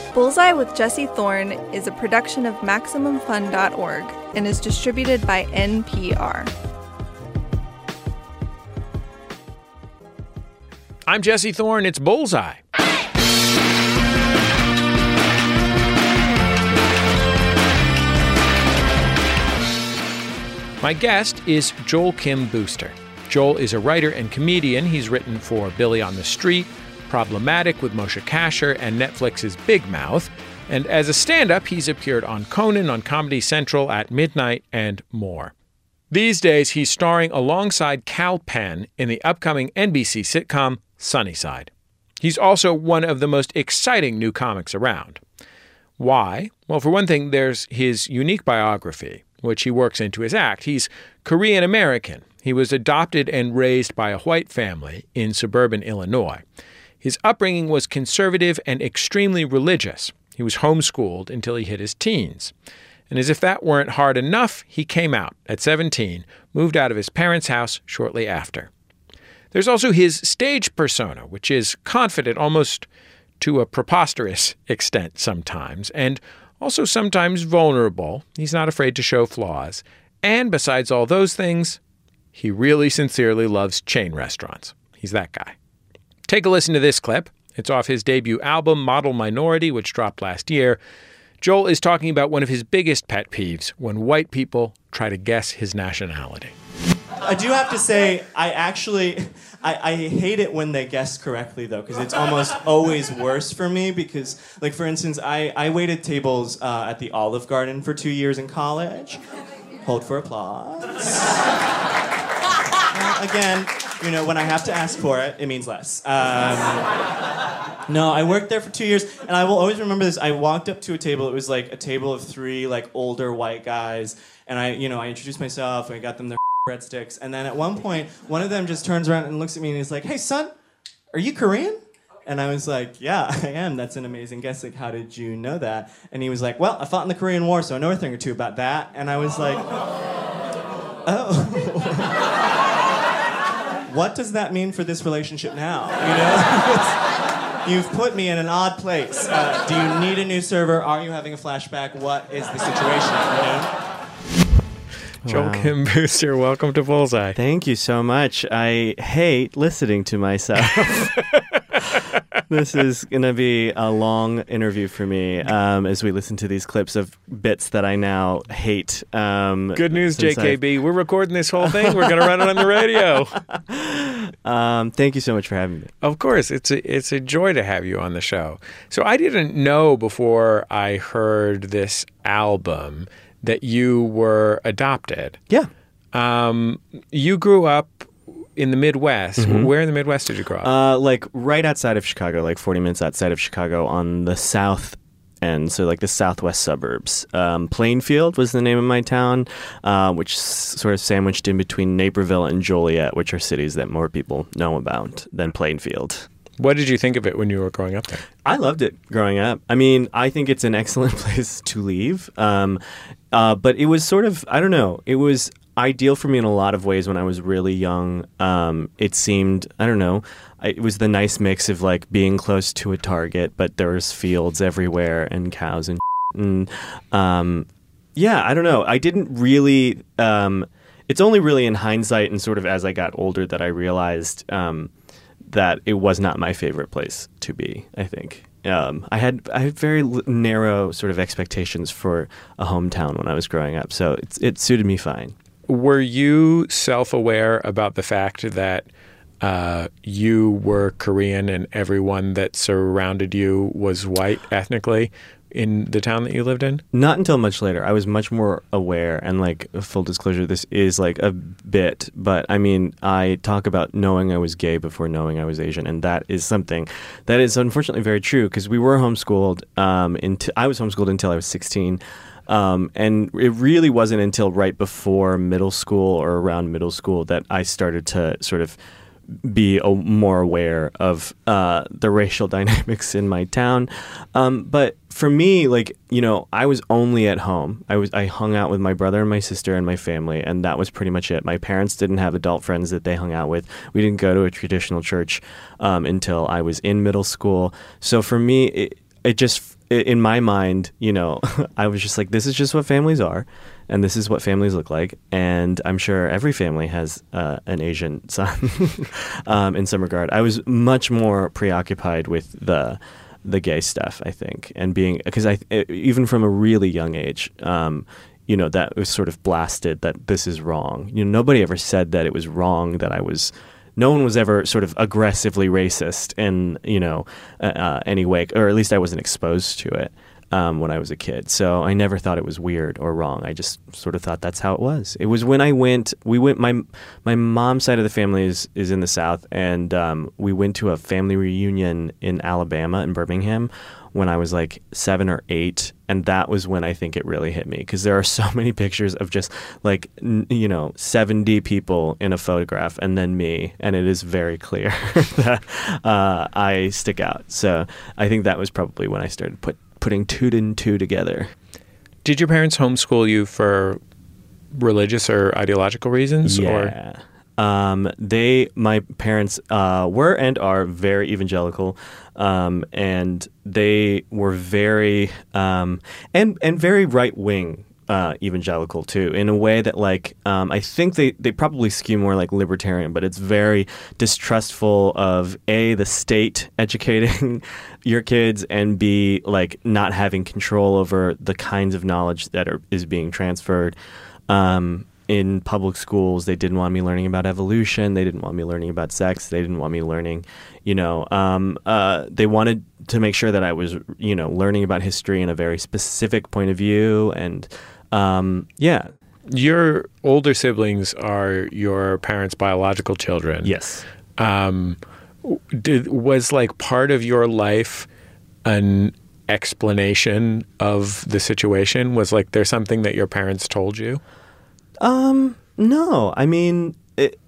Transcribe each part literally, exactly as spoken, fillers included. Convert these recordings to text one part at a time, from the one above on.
Bullseye with Jesse Thorne is a production of Maximum Fun dot org and is distributed by N P R. I'm Jesse Thorne. It's Bullseye. My guest is Joel Kim Booster. Joel is a writer and comedian. He's written for Billy on the Street, Problematic with Moshe Kasher, and Netflix's Big Mouth. And as a stand-up, he's appeared on Conan, on Comedy Central, At Midnight, and more. These days, he's starring alongside Kal Penn in the upcoming N B C sitcom Sunnyside. He's also one of the most exciting new comics around. Why? Well, for one thing, there's his unique biography, which he works into his act. He's Korean American. He was adopted and raised by a white family in suburban Illinois. His upbringing was conservative and extremely religious. He was homeschooled until he hit his teens. And as if that weren't hard enough, he came out at seventeen, moved out of his parents' house shortly after. There's also his stage persona, which is confident almost to a preposterous extent sometimes, and also sometimes vulnerable. He's not afraid to show flaws. And besides all those things, he really sincerely loves chain restaurants. He's that guy. Take a listen to this clip. It's off his debut album, Model Minority, which dropped last year. Joel is talking about one of his biggest pet peeves, when white people try to guess his nationality. I do have to say, I actually, I, I hate it when they guess correctly, though, because it's almost always worse for me because, like, for instance, I, I waited tables uh, at the Olive Garden for two years in college. Hold for applause. uh, again, you know, when I have to ask for it, it means less. Um, no, I worked there for two years, and I will always remember this. I walked up to a table. It was, like, a table of three, like, older white guys, and I, you know, I introduced myself, and I got them their breadsticks, and then at one point, one of them just turns around and looks at me and he's like, "Hey, son, are you Korean?" And I was like, "Yeah, I am. That's an amazing guess. Like, how did you know that?" And he was like, "Well, I fought in the Korean War, so I know a thing or two about that." And I was like, "Oh." What does that mean for this relationship now? You know? You've put me in an odd place. Uh, do you need a new server? Are you having a flashback? What is the situation? You know? Joel Wow. Kim Booster, welcome to Bullseye. Thank you so much. I hate listening to myself. This is going to be a long interview for me um, as we listen to these clips of bits that I now hate. Um, Good news, J since K B. I've- We're recording this whole thing. We're going to run it on the radio. Um, thank you so much for having me. Of course. It's a, it's a joy to have you on the show. So I didn't know before I heard this album that you were adopted. Yeah. Um, you grew up in the Midwest. Mhm. Where in the Midwest did you grow up? Uh, like right outside of Chicago, like forty minutes outside of Chicago on the south end, so like the southwest suburbs. Um, Plainfield was the name of my town, uh, which is sort of sandwiched in between Naperville and Joliet, which are cities that more people know about than Plainfield. What did you think of it when you were growing up there? I loved it growing up. I mean, I think it's an excellent place to leave. Um, uh, but it was sort of, I don't know, it was ideal for me in a lot of ways when I was really young. Um, it seemed, I don't know, I, it was the nice mix of like being close to a Target, but there was fields everywhere and cows and and um, yeah, I don't know. I didn't really, um, it's only really in hindsight and sort of as I got older that I realized um, that it was not my favorite place to be, I think. Um, I had I had very l- narrow sort of expectations for a hometown when I was growing up, so it's, it suited me fine. Were you self-aware about the fact that uh, you were Korean and everyone that surrounded you was white ethnically in the town that you lived in? Not until much later. I was much more aware, and like full disclosure, this is like a bit, but I mean, I talk about knowing I was gay before knowing I was Asian, and that is something that is unfortunately very true because we were homeschooled. Um, into, I was homeschooled until I was sixteen. Um, and it really wasn't until right before middle school or around middle school that I started to sort of be a, more aware of uh, the racial dynamics in my town. Um, but for me, like, you know, I was only at home. I was I hung out with my brother and my sister and my family, and that was pretty much it. My parents didn't have adult friends that they hung out with. We didn't go to a traditional church um, until I was in middle school. So for me, it, it just i- in my mind, you know, I was just like, this is just what families are, and this is what families look like, and I'm sure every family has uh, an Asian son um, in some regard. I was much more preoccupied with the the gay stuff, I think, and being because I even from a really young age. Um, you know, that was sort of blasted that this is wrong. You know, nobody ever said that it was wrong, that I was, no one was ever sort of aggressively racist in, you know, uh, uh, any way, or at least I wasn't exposed to it um, when I was a kid. So I never thought it was weird or wrong. I just sort of thought that's how it was. It was when I went, we went, my my mom's side of the family is, is in the South, and um, we went to a family reunion in Alabama, in Birmingham, when I was like seven or eight. And that was when I think it really hit me, because there are so many pictures of just like, n- you know, seventy people in a photograph and then me. And it is very clear that uh, I stick out. So I think that was probably when I started put, putting two and two together. Did your parents homeschool you for religious or ideological reasons? Yeah. Or? Um, they, my parents, uh, were and are very evangelical, um, and they were very, um, and and very right wing, uh, evangelical too, in a way that like, um, I think they they probably skew more like libertarian, but it's very distrustful of A, the state educating your kids, and B, like not having control over the kinds of knowledge that are is being transferred. Um, In public schools, they didn't want me learning about evolution. They didn't want me learning about sex. They didn't want me learning, you know, um, uh, they wanted to make sure that I was, you know, learning about history in a very specific point of view. And um, yeah. Your older siblings are your parents' biological children. Yes. Um, did was like part of your life an explanation of the situation? Was like there something that your parents told you? Um, no, I mean, it,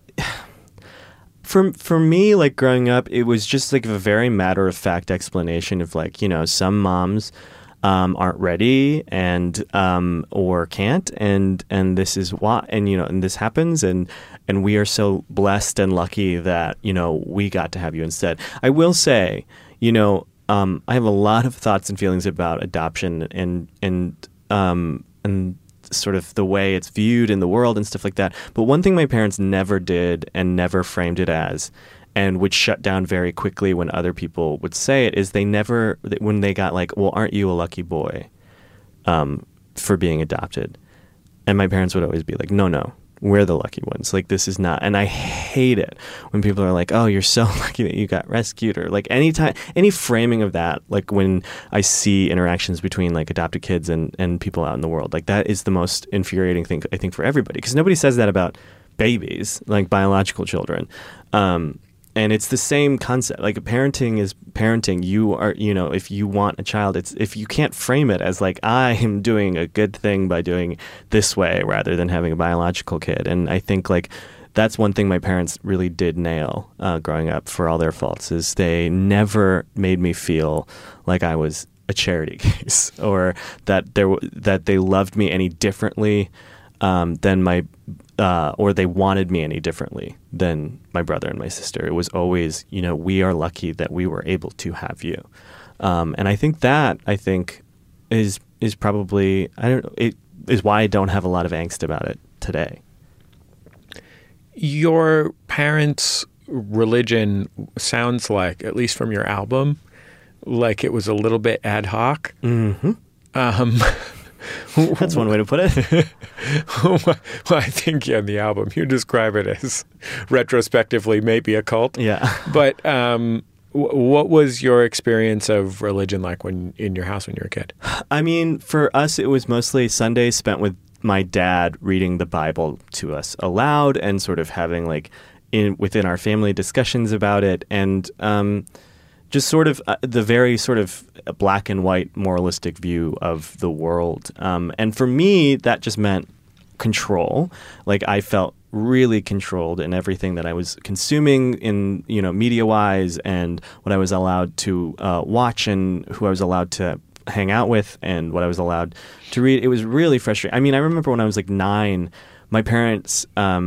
for, for me, like growing up, it was just like a very matter of fact explanation of like, you know, some moms, um, aren't ready and, um, or can't. And, and this is why, and, you know, and this happens. And, and we are so blessed and lucky that, you know, we got to have you instead. I will say, you know, um, I have a lot of thoughts and feelings about adoption and, and, um, and, sort of the way it's viewed in the world and stuff like that. But one thing my parents never did and never framed it as, and would shut down very quickly when other people would say it, is they never, when they got like, well, aren't you a lucky boy um, for being adopted? And my parents would always be like, no, no, we're the lucky ones. Like, this is not. And I hate it when people are like, oh, you're so lucky that you got rescued, or like any time, any framing of that, like when I see interactions between like adopted kids and, and people out in the world, like that is the most infuriating thing, I think, for everybody, because nobody says that about babies, like biological children. Um, And it's the same concept. Like parenting is parenting. You are, you know, if you want a child, it's if you can't frame it as like I am doing a good thing by doing this way rather than having a biological kid. And I think like that's one thing my parents really did nail uh, growing up, for all their faults, is they never made me feel like I was a charity case, or that there that they loved me any differently um, than my. Uh, or they wanted me any differently than my brother and my sister. It was always, you know, we are lucky that we were able to have you. Um, and I think that, I think, is is probably, I don't know, it is why I don't have a lot of angst about it today. Your parents' religion sounds like, at least from your album, like it was a little bit ad hoc. Mm-hmm. Um That's one way to put it. Well, I think yeah, in the album you describe it as retrospectively maybe a cult. Yeah. But um, w- what was your experience of religion like when in your house when you were a kid? I mean, for us, it was mostly Sundays spent with my dad reading the Bible to us aloud and sort of having like in within our family discussions about it, and um, just sort of uh, the very sort of black and white moralistic view of the world. Um, and for me, that just meant control. Like I felt really controlled in everything that I was consuming in, you know, media-wise, and what I was allowed to uh, watch and who I was allowed to hang out with and what I was allowed to read. It was really frustrating. I mean, I remember when I was like nine, my parents um,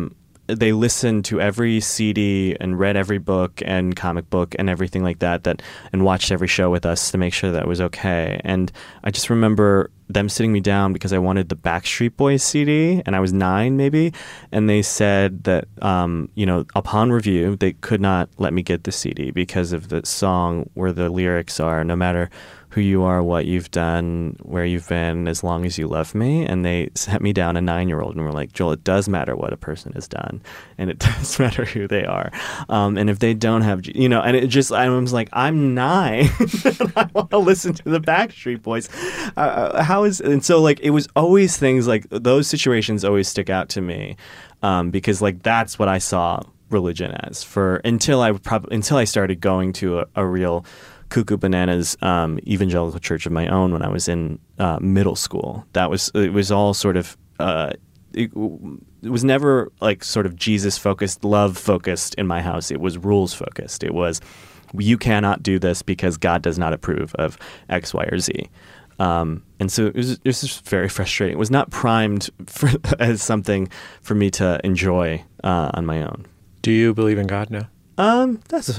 they listened to every C D and read every book and comic book and everything like that, that and watched every show with us to make sure that it was okay. And I just remember them sitting me down because I wanted the Backstreet Boys C D, and I was nine maybe, and they said that um, you know, upon review they could not let me get the C D because of the song where the lyrics are, no matter who you are, what you've done, where you've been, as long as you love me. And they sat me down, a nine-year-old, and were like, Joel, it does matter what a person has done, and it does matter who they are. Um, and if they don't have, you know, and it just, I was like, I'm nine, and I want to listen to the Backstreet Boys. Uh, how is, and so like, it was always things like those situations always stick out to me, um, because like that's what I saw religion as for until I probably until I started going to a, a real Cuckoo Bananas um, evangelical church of my own when I was in uh, middle school. That was it was all sort of uh, it, it was never like sort of Jesus focused, love focused in my house. It was rules focused. It was you cannot do this because God does not approve of X, Y, or Z. Um, and so it was, it was just very frustrating. It was not primed for, as something for me to enjoy uh, on my own. Do you believe in God now? Um, that's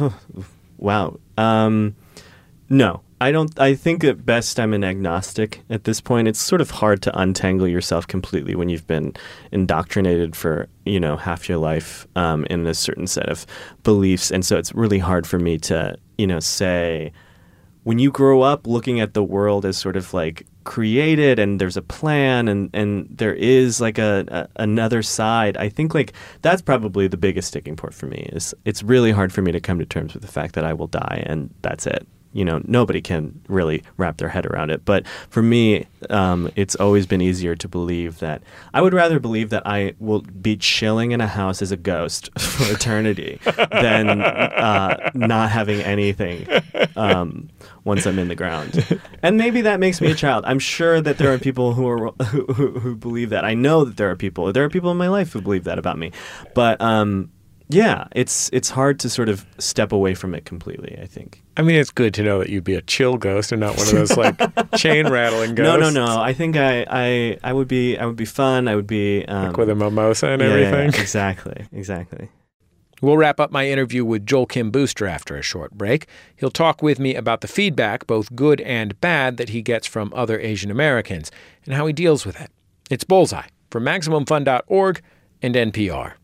wow. Um, no, I don't. I think at best I'm an agnostic at this point. It's sort of hard to untangle yourself completely when you've been indoctrinated for, you know, half your life um, in a certain set of beliefs. And so it's really hard for me to, you know, say, when you grow up looking at the world as sort of like created and there's a plan and, and there is like a, a another side, I think like that's probably the biggest sticking point for me. Is it's really hard for me to come to terms with the fact that I will die and that's it. You know, nobody can really wrap their head around it. But for me, um, it's always been easier to believe that I would rather believe that I will be chilling in a house as a ghost for eternity than uh, not having anything um, once I'm in the ground. And maybe that makes me a child. I'm sure that there are people who are who, who, who believe that. I know that there are people. There are people in my life who believe that about me. But um, yeah, it's it's hard to sort of step away from it completely, I think. I mean, it's good to know that you'd be a chill ghost and not one of those like chain rattling ghosts. No, no, no. I think I, I, I would be, I would be fun. I would be um, like with a mimosa and yeah, everything. Yeah, exactly, exactly. We'll wrap up my interview with Joel Kim Booster after a short break. He'll talk with me about the feedback, both good and bad, that he gets from other Asian Americans and how he deals with it. It's Bullseye from Maximum Fun dot org and N P R.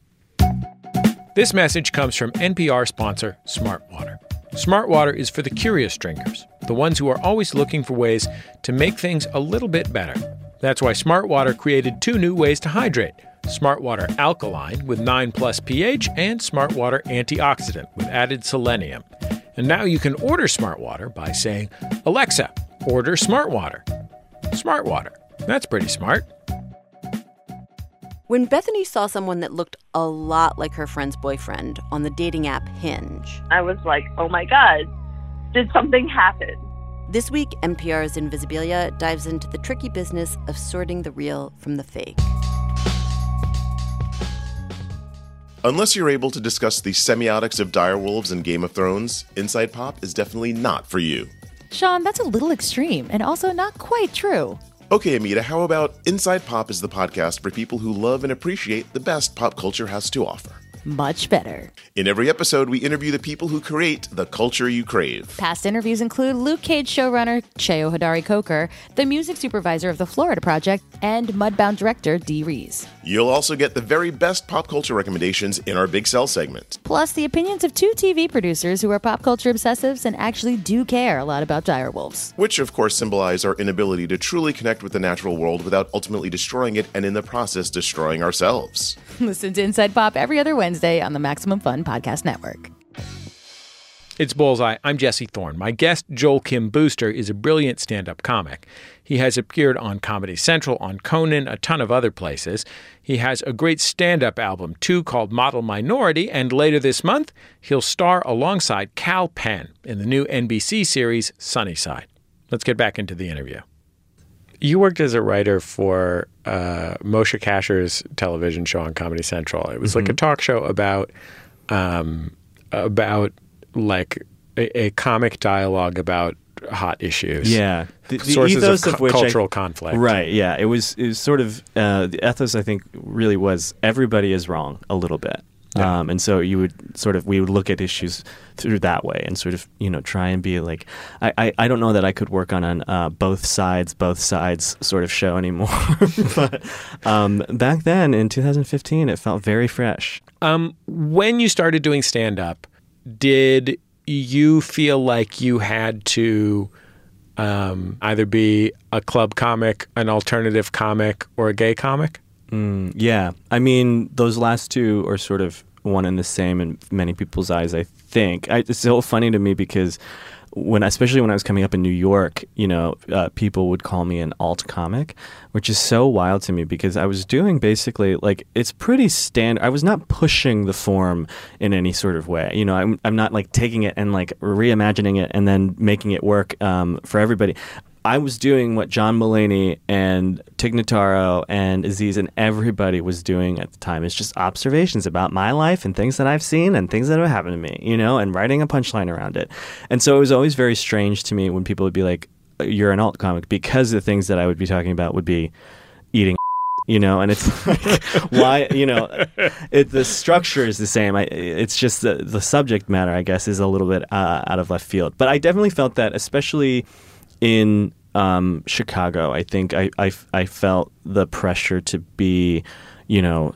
This message comes from N P R sponsor Smartwater. Smartwater is for the curious drinkers, the ones who are always looking for ways to make things a little bit better. That's why Smartwater created two new ways to hydrate: Smartwater Alkaline with nine plus pH and Smartwater Antioxidant with added selenium. And now you can order Smartwater by saying, Alexa, order Smartwater. Smartwater. That's pretty smart. When Bethany saw someone that looked a lot like her friend's boyfriend on the dating app Hinge, I was like, oh my God, did something happen? This week, N P R's Invisibilia dives into the tricky business of sorting the real from the fake. Unless you're able to discuss the semiotics of direwolves and Game of Thrones, Inside Pop is definitely not for you. Sean, that's a little extreme and also not quite true. Okay, Amita, how about Inside Pop is the podcast for people who love and appreciate the best pop culture has to offer? Much better. In every episode, we interview the people who create the culture you crave. Past interviews include Luke Cage showrunner Cheo Hodari Coker, the music supervisor of the Florida Project, and Mudbound director Dee Rees. You'll also get the very best pop culture recommendations in our Big Sell segment. Plus the opinions of two T V producers who are pop culture obsessives and actually do care a lot about direwolves. Which, of course, symbolize our inability to truly connect with the natural world without ultimately destroying it and in the process destroying ourselves. Listen to Inside Pop every other Wednesday on the Maximum Fun Podcast Network. It's Bullseye. I'm Jesse Thorne. My guest, Joel Kim Booster, is a brilliant stand-up comic. He has appeared on Comedy Central, on Conan, a ton of other places. He has a great stand-up album, too, called Model Minority, and later this month, he'll star alongside Kal Penn in the new N B C series Sunnyside. Let's get back into the interview. You worked as a writer for uh, Moshe Kasher's television show on Comedy Central. It was mm-hmm. like a talk show about um, about like a, a comic dialogue about hot issues. Yeah, the, the sources ethos of, of which cultural I, conflict. Right. Yeah, it was. It was sort of uh, the ethos. I think really was everybody is wrong a little bit. Yeah. Um, and so you would sort of, we would look at issues through that way and sort of, you know, try and be like, I, I, I don't know that I could work on an uh, both sides, both sides sort of show anymore. But um, back then in two thousand fifteen, it felt very fresh. Um, when you started doing stand-up, did you feel like you had to um, either be a club comic, an alternative comic, or a gay comic? Mm, yeah. I mean, those last two are sort of one and the same in many people's eyes, I think. I, it's so funny to me because when, especially when I was coming up in New York, you know, uh, people would call me an alt comic, which is so wild to me because I was doing basically like, it's pretty standard. I was not pushing the form in any sort of way. You know, I'm, I'm not like taking it and like reimagining it and then making it work um, for everybody. I was doing what John Mulaney and Tig Notaro and Aziz and everybody was doing at the time. It's just observations about my life and things that I've seen and things that have happened to me, you know, and writing a punchline around it. And so it was always very strange to me when people would be like, you're an alt comic, because the things that I would be talking about would be eating, you know, and it's like, why, you know, it, the structure is the same. I, it's just the, the subject matter, I guess, is a little bit uh, out of left field. But I definitely felt that, especially in um, Chicago, I think I, I, I felt the pressure to be, you know,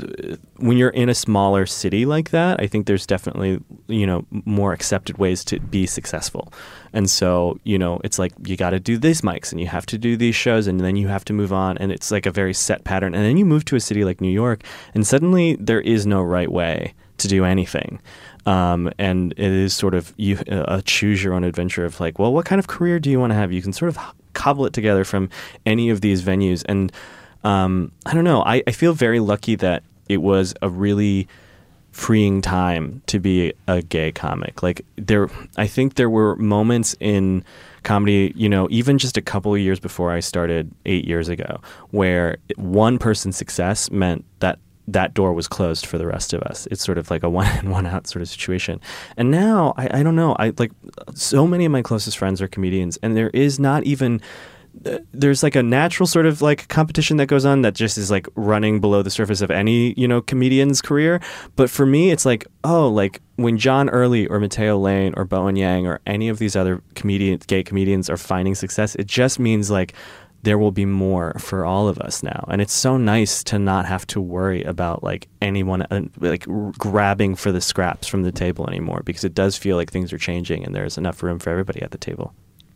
when you're in a smaller city like that, I think there's definitely, you know, more accepted ways to be successful. And so, you know, it's like you got to do these mics and you have to do these shows and then you have to move on. And it's like a very set pattern. And then you move to a city like New York and suddenly there is no right way to do anything. Um, and it is sort of you a choose your own adventure of like, well, what kind of career do you want to have? You can sort of cobble it together from any of these venues. And um, I don't know, I, I feel very lucky that it was a really freeing time to be a gay comic. Like there, I think there were moments in comedy, you know, even just a couple of years before I started eight years ago, where one person's success meant that that door was closed for the rest of us. It's sort of like a one in, one out sort of situation. And now, I, I don't know, I like so many of my closest friends are comedians, and there is not even, there's like a natural sort of like competition that goes on that just is like running below the surface of any, you know, comedian's career. But for me, it's like, oh, like when John Early or Matteo Lane or Bowen Yang or any of these other comedian, gay comedians are finding success, it just means like, there will be more for all of us now. And it's so nice to not have to worry about like anyone uh, like r- grabbing for the scraps from the table anymore, because it does feel like things are changing and there's enough room for everybody at the table.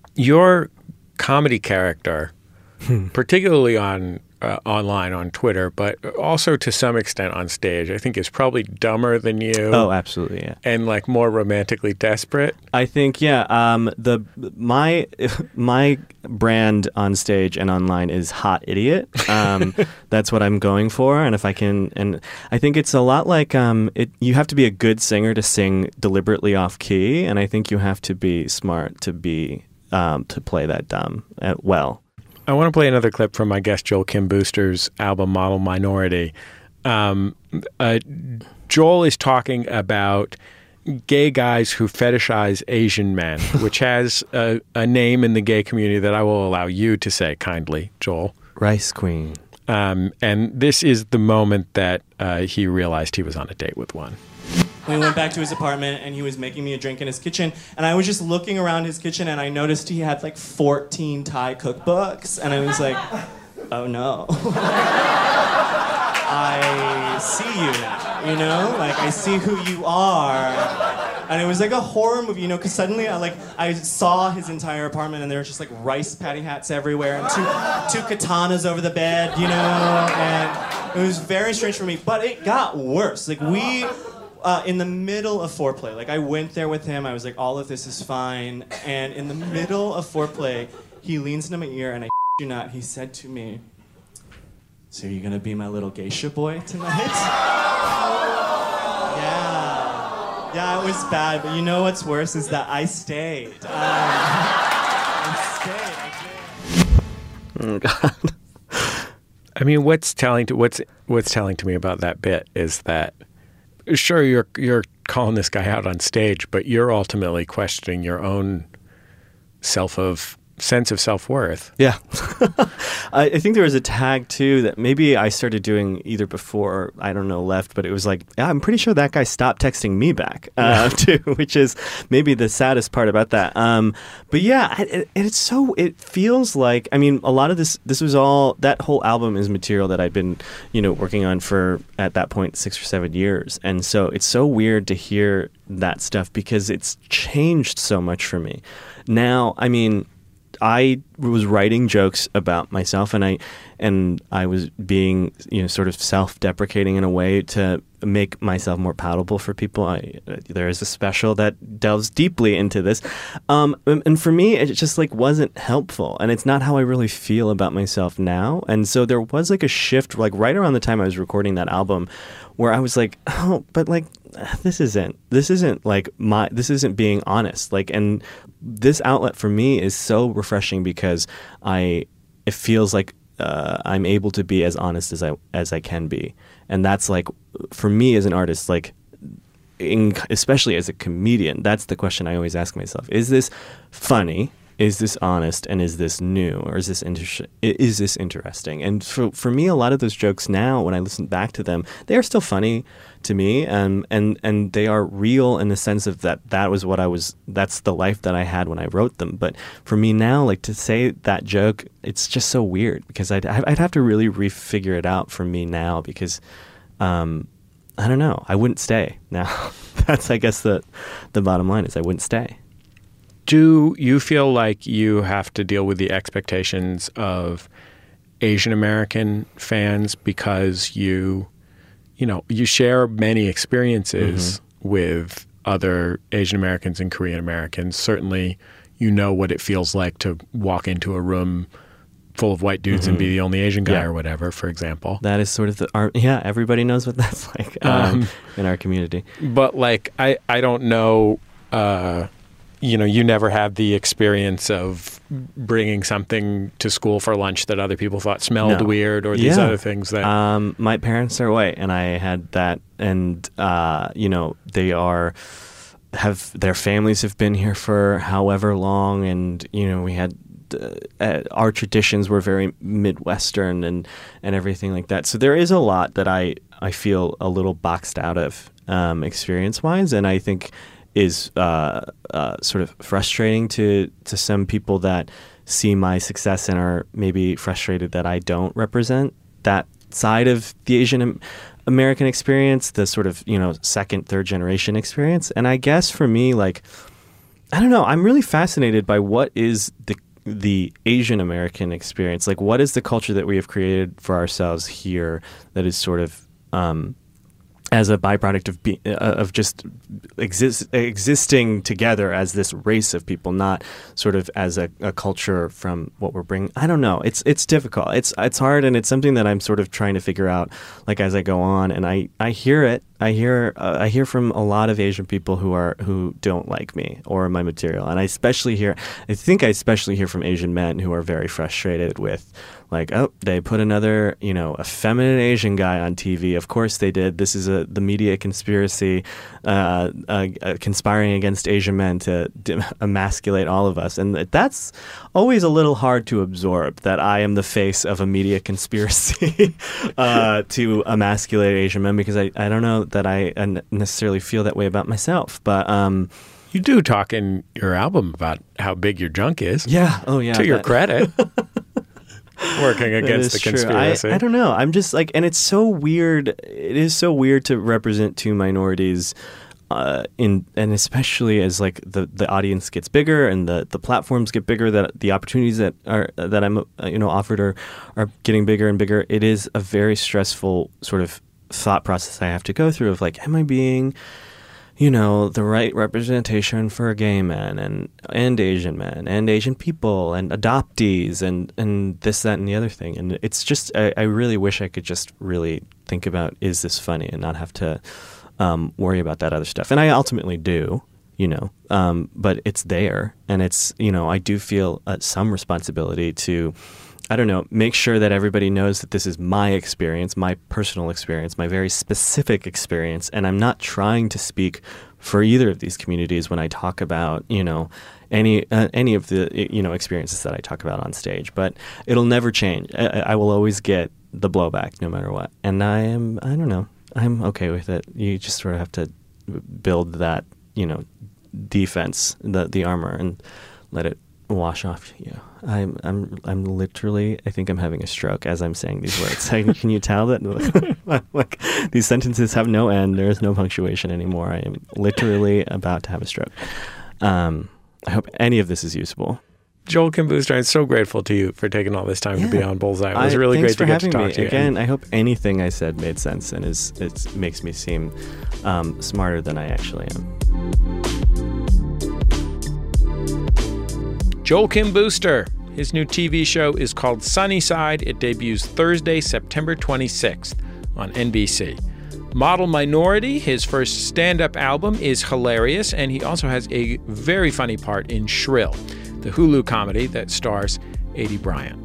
Your comedy character, particularly on uh, online on Twitter, but also to some extent on stage, I think is probably dumber than you. Oh, absolutely, yeah. And like more romantically desperate. I think, yeah. Um, the my my brand on stage and online is hot idiot. Um, that's what I'm going for, and if I can, and I think it's a lot like um, it. You have to be a good singer to sing deliberately off key, and I think you have to be smart to be um, to play that dumb uh, well. I want to play another clip from my guest Joel Kim Booster's album Model Minority. Um, uh, Joel is talking about gay guys who fetishize Asian men, which has a, a name in the gay community that I will allow you to say kindly, Joel. Rice Queen. Um, and this is the moment that uh, he realized he was on a date with one. We went back to his apartment and he was making me a drink in his kitchen, and I was just looking around his kitchen and I noticed he had like fourteen Thai cookbooks, and I was like, oh no. I see you now, you know? Like, I see who you are. And it was like a horror movie, you know, because suddenly I like I saw his entire apartment and there were just like rice patty hats everywhere and two two katanas over the bed, you know, and it was very strange for me. But it got worse. Like we Uh, in the middle of foreplay, like I went there with him, I was like, all of this is fine, and in the middle of foreplay, he leans into my ear, and I you not, he said to me, so you're gonna be my little geisha boy tonight? Yeah. Yeah, it was bad, but you know what's worse is that I stayed. Um, I stayed, I did. Oh, God. I mean, what's telling to what's what's telling to me about that bit is that sure, you're you're calling this guy out on stage, but you're ultimately questioning your own self of sense of self-worth. Yeah. I, I think there was a tag too that maybe I started doing either before or I don't know left, but it was like, yeah, I'm pretty sure that guy stopped texting me back uh, too, which is maybe the saddest part about that. Um, but yeah, it, it, it's so, it feels like, I mean, a lot of this, this was all, that whole album is material that I'd been, you know, working on for at that point, six or seven years. And so it's so weird to hear that stuff because it's changed so much for me. Now, I mean, I was writing jokes about myself, and I and I was being, you know, sort of self-deprecating in a way to make myself more palatable for people. I, there is a special that delves deeply into this, um, and, and for me, it just like wasn't helpful, and it's not how I really feel about myself now. And so there was like a shift, like right around the time I was recording that album, where I was like, oh, but like this isn't this isn't like my this isn't being honest, like, and this outlet for me is so refreshing because I it feels like uh, I'm able to be as honest as I as I can be, and that's like for me as an artist, like in, especially as a comedian, that's the question I always ask myself: is this funny? Is this honest? And is this new? Or is this inter- is this interesting? And for for me, a lot of those jokes now, when I listen back to them, they are still funny to me, and and and they are real in the sense of that that was what I was. That's the life that I had when I wrote them. But for me now, like to say that joke, it's just so weird because I'd I'd have to really refigure it out for me now because. Um, I don't know. I wouldn't stay now. That's I guess the the bottom line is I wouldn't stay. Do you feel like you have to deal with the expectations of Asian American fans because you, you know, you share many experiences mm-hmm. with other Asian Americans and Korean Americans? Certainly, you know what it feels like to walk into a room full of white dudes mm-hmm. and be the only Asian guy yeah. or whatever, for example. That is sort of the art. Yeah, everybody knows what that's like um, um, in our community. But like, I, I don't know... Uh, you know, you never had the experience of bringing something to school for lunch that other people thought smelled no. weird or these yeah. other things that... Um, my parents are white, and I had that, and, uh, you know, they are... have their families have been here for however long, and, you know, we had... Uh, our traditions were very Midwestern and, and everything like that. So there is a lot that I, I feel a little boxed out of um, experience-wise, and I think... is uh, uh, sort of frustrating to, to some people that see my success and are maybe frustrated that I don't represent that side of the Asian American experience, the sort of, you know, second, third generation experience. And I guess for me, like, I don't know, I'm really fascinated by what is the the Asian American experience. Like, what is the culture that we have created for ourselves here that is sort of... Um, as a byproduct of be, uh, of just exist, existing together as this race of people, not sort of as a, a culture from what we're bringing. I don't know. It's it's difficult. It's it's hard, and it's something that I'm sort of trying to figure out, like as I go on. And I, I hear it. I hear uh, I hear from a lot of Asian people who are who don't like me or my material, and I especially hear. I think I especially hear from Asian men who are very frustrated with. Like, oh, they put another, you know, effeminate Asian guy on T V. Of course they did. This is a the media conspiracy uh, uh, uh, conspiring against Asian men to de- emasculate all of us. And that's always a little hard to absorb, that I am the face of a media conspiracy uh, to emasculate Asian men, because I, I don't know that I necessarily feel that way about myself. But... Um, you do talk in your album about how big your junk is. Yeah. Oh, yeah. To your credit. Working against the conspiracy. I, I don't know. I'm just like, and it's so weird. It is so weird to represent two minorities, uh, in and especially as like the, the audience gets bigger and the, the platforms get bigger, that the opportunities that are that I'm uh, you know offered are are getting bigger and bigger. It is a very stressful sort of thought process I have to go through of like, am I being, you know, the right representation for gay men and and Asian men and Asian people and adoptees and, and this, that, and the other thing. And it's just, I, I really wish I could just really think about, is this funny, and not have to um, worry about that other stuff. And I ultimately do, you know, um, but it's there. And it's, you know, I do feel uh, some responsibility to, I don't know, make sure that everybody knows that this is my experience, my personal experience, my very specific experience, and I'm not trying to speak for either of these communities when I talk about, you know, any uh, any of the, you know, experiences that I talk about on stage. But it'll never change. I, I will always get the blowback no matter what. And I am, I don't know, I'm okay with it. You just sort of have to build that, you know, defense, the the armor, and let it wash off you. I'm I'm I'm literally, I think I'm having a stroke as I'm saying these words. Can you tell that like these sentences have no end? There is no punctuation anymore. I am literally about to have a stroke. Um, I hope any of this is useful. Joel Kim Booster, I'm so grateful to you for taking all this time yeah. to be on Bullseye. It was I, really great to get to talk me. to you. Again, I hope anything I said made sense and is it makes me seem um, smarter than I actually am. Joel Kim Booster. His new T V show is called Sunnyside. It debuts Thursday, September twenty-sixth on N B C. Model Minority, his first stand-up album, is hilarious, and he also has a very funny part in Shrill, the Hulu comedy that stars Aidy Bryant.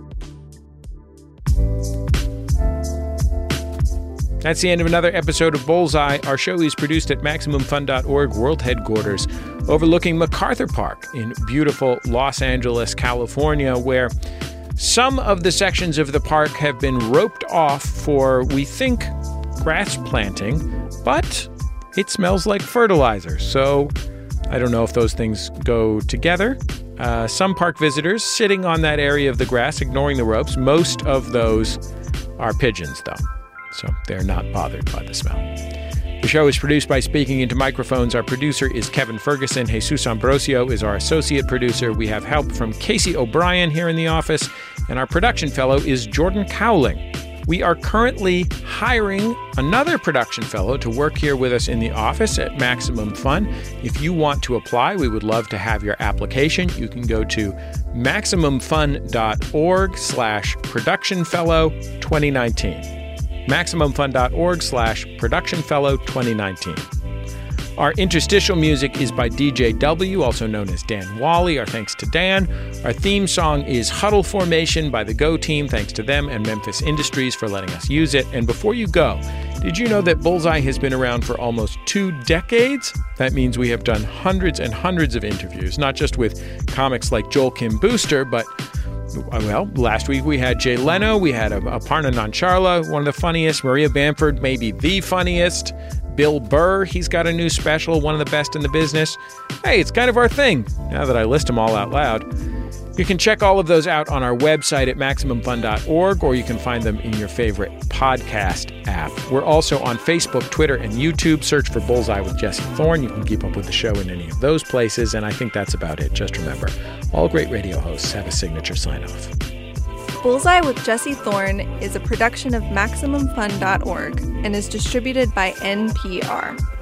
That's the end of another episode of Bullseye. Our show is produced at Maximum Fun dot org World Headquarters, overlooking MacArthur Park in beautiful Los Angeles, California, where some of the sections of the park have been roped off for, we think, grass planting, but it smells like fertilizer. So I don't know if those things go together. Uh, some park visitors sitting on that area of the grass, ignoring the ropes. Most of those are pigeons, though, so they're not bothered by the smell. The show is produced by Speaking Into Microphones. Our producer is Kevin Ferguson. Jesus Ambrosio is our associate producer. We have help from Casey O'Brien here in the office, and our production fellow is Jordan Cowling. We are currently hiring another production fellow to work here with us in the office at Maximum Fun. If you want to apply, we would love to have your application. You can go to MaximumFun.org slash Production Fellow 2019. MaximumFun.org slash Production Fellow 2019. Our interstitial music is by D J W, also known as Dan Wally. Our thanks to Dan. Our theme song is Huddle Formation by the Go Team. Thanks to them and Memphis Industries for letting us use it. And before you go, did you know that Bullseye has been around for almost two decades? That means we have done hundreds and hundreds of interviews, not just with comics like Joel Kim Booster, but, well, last week we had Jay Leno, we had Aparna Nancherla, one of the funniest, Maria Bamford, maybe the funniest, Bill Burr, he's got a new special, one of the best in the business. Hey, it's kind of our thing, now that I list them all out loud. You can check all of those out on our website at Maximum Fun dot org, or you can find them in your favorite podcast app. We're also on Facebook, Twitter, and YouTube. Search for Bullseye with Jesse Thorne. You can keep up with the show in any of those places, and I think that's about it. Just remember, all great radio hosts have a signature sign-off. Bullseye with Jesse Thorne is a production of Maximum Fun dot org and is distributed by N P R.